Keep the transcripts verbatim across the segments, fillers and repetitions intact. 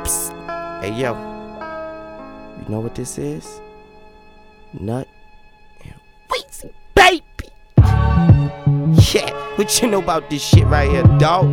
Psst. Hey yo, you know what this is? Nut and Weezy, baby. Yeah, what you know about this shit right here, dawg?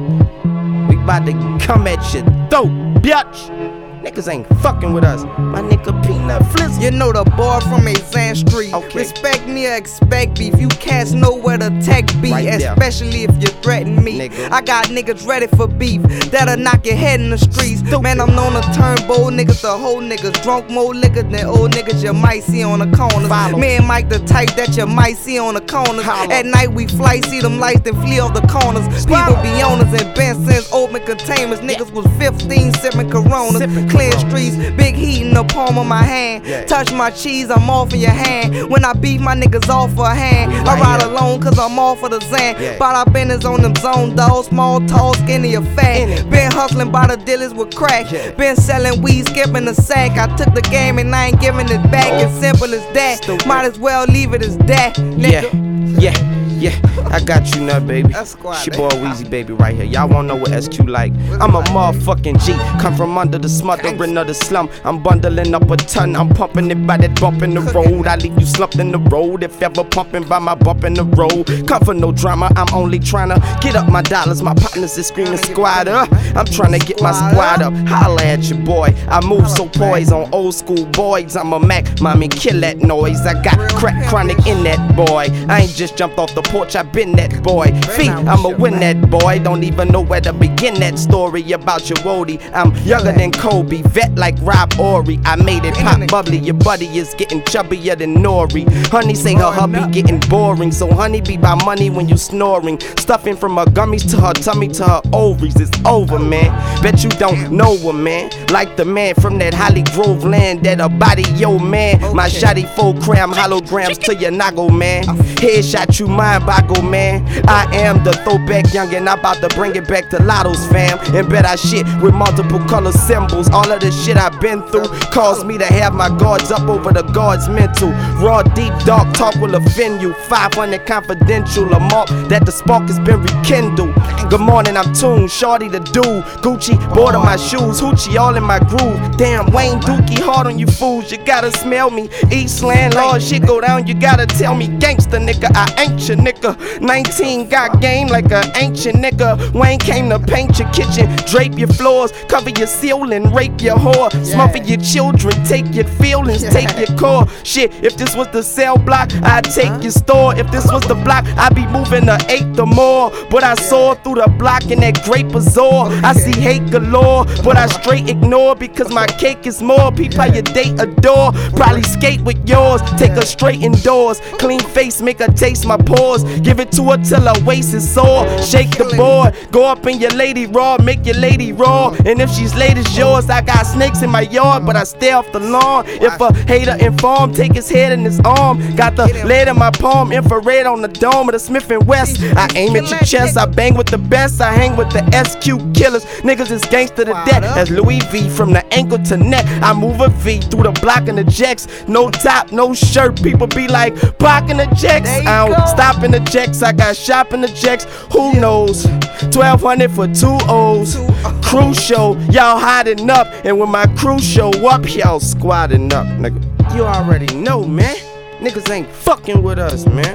We bout to come at your throat, bitch. Niggas ain't fucking with us. My nigga Peanut Flizz. You know the boy from Exam Street. Okay. Respect me or expect beef. You cats know where the tech be, Right there. especially if you threaten me. Nigga. I got niggas ready for beef that'll knock your head in the streets. Stupid. Man, I'm known to turn bold niggas to whole niggas. Drunk more liquor than old niggas you might see on the corners. Follow. Me and Mike the type that you might see on the corners. Holla. At night we fly, see them lights, then flee off the corners. People be owners and Ben since open containers. Niggas was fifteen sipping Coronas. Sipping Clear Corona. streets, big heat in the palm of my hand. Yeah. Touch my cheese, I'm off in your hand. When I beat my niggas off for a hand, We I right ride here. alone cause I'm all for the Zan. Yeah. But I been is on them zone dogs, small, tall, skinny, or In fat. it. Been hustling by the dealers with crack. Yeah. Been selling weed, skipping the sack. I took the game and I ain't giving it back. Oh. It's simple as that. Stupid. Might as well leave it as that. Nigga. Yeah, yeah, yeah. I got you, nut, baby. That's squad, It's your boy Weezy, baby, right here. Y'all wanna know what S Q like? I'm a motherfucking G. Come from under the smothering of the slum. I'm bundling up a ton. I'm pumping it by that bump in the road. I leave you slumped in the road. If ever pumping by my bump in the road. Come for no drama. I'm only trying to get up my dollars. My partners is screaming squad up. I'm trying to get my squad up. Holla at your boy. I move so poised on old school boys. I'm a Mac. Mommy, kill that noise. I got crack chronic in that boy. I ain't just jumped off the porch. I been that boy. Feet, I'ma win that boy. Don't even know where to begin that story about your Wody. I'm younger than Kobe, vet like Rob Ory. I made it pop bubbly. Your buddy is getting chubbier than Nori. Honey say her hubby getting boring. So honey be by money when you snoring. Stuffing from her gummies to her tummy to her ovaries. It's over, man. Bet you don't know her, man. Like the man from that Holly Grove land. That a body, yo, man. My shotty full cram holograms to your nago, man. Headshot you mind boggle, man. I am the throwback youngin', I'm about to bring it back to Lotto's fam. And bet I shit with multiple color symbols. All of the shit I've been through caused me to have my guards up over the guards mental. Raw, deep, dark talk will offend you. five hundred confidential, a mark that the spark has been rekindled. Good morning, I'm tuned, shorty the dude. Gucci, bored of my shoes, hoochie all in my groove. Damn, Wayne Dookie, hard on you fools, you gotta smell me. Eastland, Lord, shit go down, you gotta tell me. Gangsta nigga, I ain't your nigga. nineteen got game like a ancient nigga. Wayne came to paint your kitchen, drape your floors, cover your ceiling, rape your whore, smother your children, take your feelings, take your core. Shit, if this was the cell block, I'd take your store. If this was the block, I'd be moving to eighth or more. But I saw through the block in that grape azure. I see hate galore, but I straight ignore because my cake is more. People your date adore, probably skate with yours. Take her straight indoors, clean face, make her taste my pores. Give it to her till her waist is sore. Shake the board, go up in your lady raw, make your lady raw. And if she's late as yours, I got snakes in my yard, but I stay off the lawn. If a hater informed, take his head in his arm. Got the lead in my palm, infrared on the dome of the Smith and West. I aim at your chest, I bang with the best, I hang with the S Q killers. Niggas is gangster to death. That's Louis V from the ankle to neck. I move a V through the block and the jacks. No top, no shirt. People be like, blocking the jacks. I don't stop in the jacks. I got shop in the jacks. Who knows? twelve hundred for two O's. Crew show, y'all hiding up. And when my crew show up, y'all squatting up, nigga. You already know, man. Niggas ain't fucking with us, man.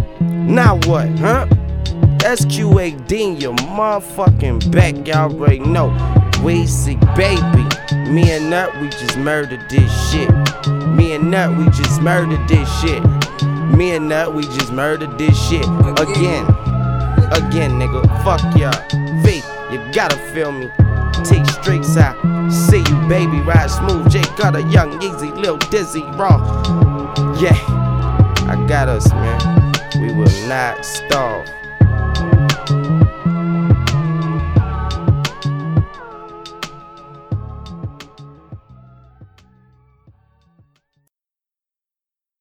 Now what, huh? S Q A D in your motherfucking back, y'all already know. Weezy, baby. Me and Nut, we just murdered this shit. Me and Nut, we just murdered this shit. Me and Nut, we just murdered this shit. Again. Again, nigga. Fuck y'all. V, you gotta feel me. T straight side. See you, baby. Ride smooth. J Gutter, Young Yeezy, Lil Dizzy, Raw. Yeah. I got us, man. We will not starve.